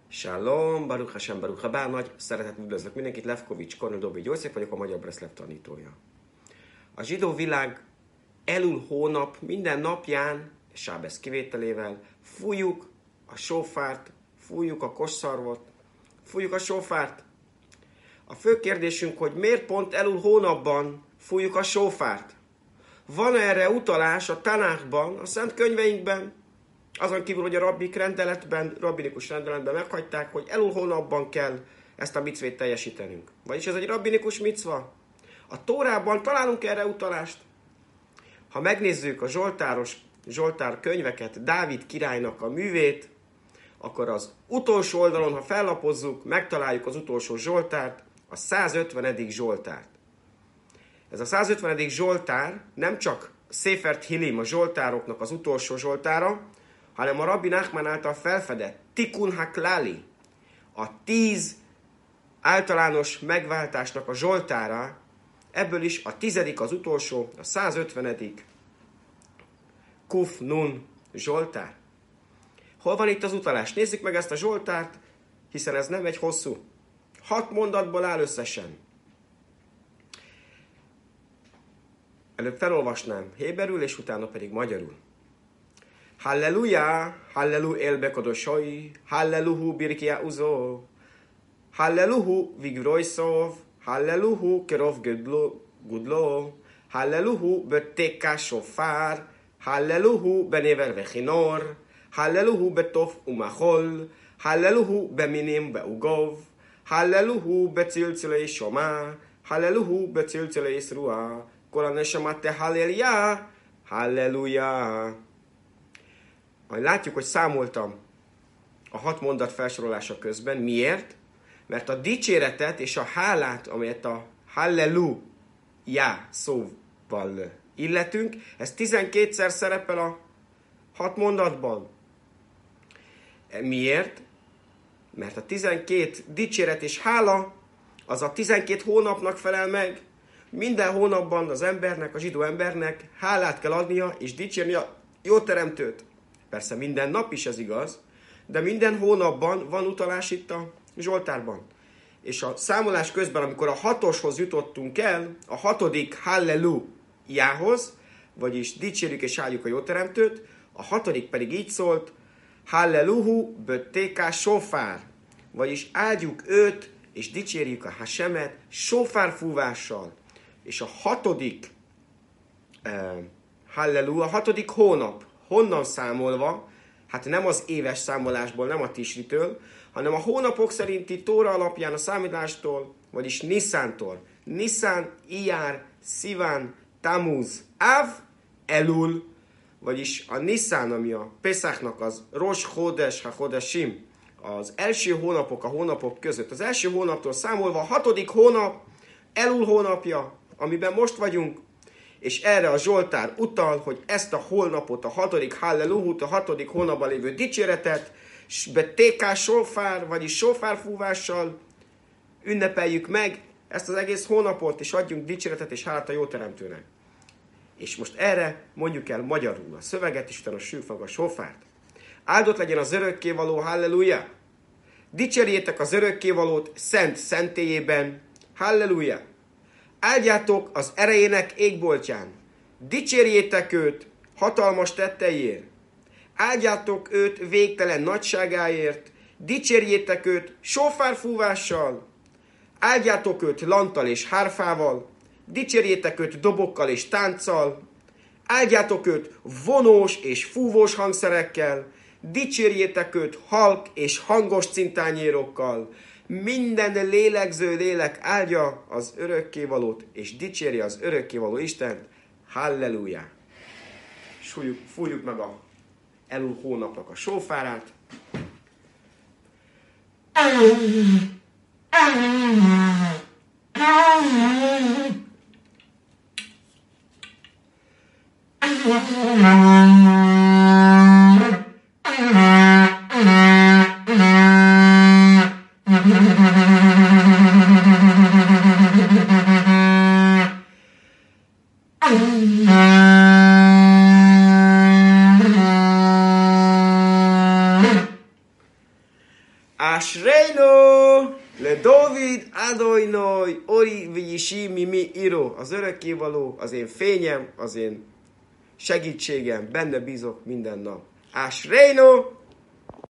Shalom, Baruch Hashem, Baruch Habá, nagy szeretettel üdvözlök mindenkit, Lefkovics Kornél Dobby Győzők vagyok, a Magyar Breszlev tanítója. A zsidó világ Elul hónap minden napján, Sábesz kivételével, fújjuk a sófárt, fújjuk a kosszarvot, fújjuk a sófárt. A fő kérdésünk, hogy miért pont Elul hónapban fújjuk a sófárt? Van erre utalás a Tanákban, a szent könyveinkben? Azon kívül, hogy a rabbinikus rendeletben meghagyták, hogy Elul hónapban kell ezt a micvét teljesítenünk. Vagyis ez egy rabbinikus micva. A Tórában találunk erre utalást. Ha megnézzük a Zsoltár könyveket, Dávid királynak a művét, akkor az utolsó oldalon, ha fellapozzuk, megtaláljuk az utolsó Zsoltárt, a 150. Zsoltárt. Ez a 150. Zsoltár nem csak Széfert Hilim, a Zsoltároknak az utolsó Zsoltára, hanem a Rabbi Nachman által felfedett Tikun HaKlali, a 10 általános megváltásnak a Zsoltára, ebből is a 10. az utolsó, a 150. Kuf Nun Zsoltár. Hol van itt az utalás? Nézzük meg ezt a Zsoltárt, hiszen ez nem egy hosszú. 6 mondatból áll összesen. Előbb felolvasnám héberül, és utána pedig magyarul. Halleluja, hallelu elbe kodosai, halleluhu birkia uzo, halleluhu vigroisov, halleluhu kerov gudlo, halleluhu beteka shofar, halleluhu benever vechinor, halleluhu betof umachol, halleluhu beminim beugov, halleluhu becilcilei shoma, halleluhu becilcilei srua, kol haneshamat tehallelia, halleluja. Majd látjuk, hogy számoltam a 6 mondat felsorolása közben. Miért? Mert a dicséretet és a hálát, amelyet a halleluja szóval illetünk, ez 12-szer szerepel a 6 mondatban. Miért? Mert a 12 dicséret és hála az a 12 hónapnak felel meg. Minden hónapban az embernek, a zsidó embernek hálát kell adnia és dicsérni a jó teremtőt. Persze minden nap is ez igaz, de minden hónapban van utalás itt a Zsoltárban. És a számolás közben, amikor a 6-oshoz jutottunk el, a 6. hallelujához, vagyis dicsérjük és áldjuk a jóteremtőt, a 6. pedig így szólt, halleluhu böttéká sofár, vagyis áldjuk őt és dicsérjük a Hasemet sofárfúvással. És a 6. hallelu, a 6. hónap, honnan számolva, hát nem az éves számolásból, nem a Tisritől, hanem a hónapok szerinti Tóra alapján a számítástól, vagyis Niszántól. Niszán, Iyár, Sziván, Tamuz, Áv, Elul, vagyis a Niszán, ami a Peszachnak az Rosh Chodesh HaChodeshim, az első hónapok a hónapok között. Az első hónaptól számolva a 6. hónap, Elul hónapja, amiben most vagyunk, és erre a Zsoltár utal, hogy ezt a hónapot, a 6. halleluhut, a 6. hónapban lévő dicséretet, betéká sofár, vagyis sofárfúvással ünnepeljük meg ezt az egész hónapot, és adjunk dicséretet és hálát a jóteremtőnek. És most erre mondjuk el magyarul a szöveget, és utána sűrjük meg a sofárt. Áldott legyen az örökkévaló, halleluja! Dicsérjétek az örökkévalót szent szentélyében, halleluja! Áldjátok az erejének égboltján, dicsérjétek őt hatalmas tetteiért, áldjátok őt végtelen nagyságáért, dicsérjétek őt sófárfúvással, áldjátok őt lanttal és hárfával, dicsérjétek őt dobokkal és tánccal, áldjátok őt vonós és fúvós hangszerekkel, dicsérjétek őt halk és hangos cintányérokkal, minden lélegző lélek áldja az örökkévalót, és dicsérje az örökkévaló Istent. Halleluja! Fújjuk meg a Elul hónapnak a sófárát. Ásreino, le David Adonai, Ori Vishi mi író. Az örökkévaló, az én fényem, az én segítségem, benne bízok minden nap. Ásreino,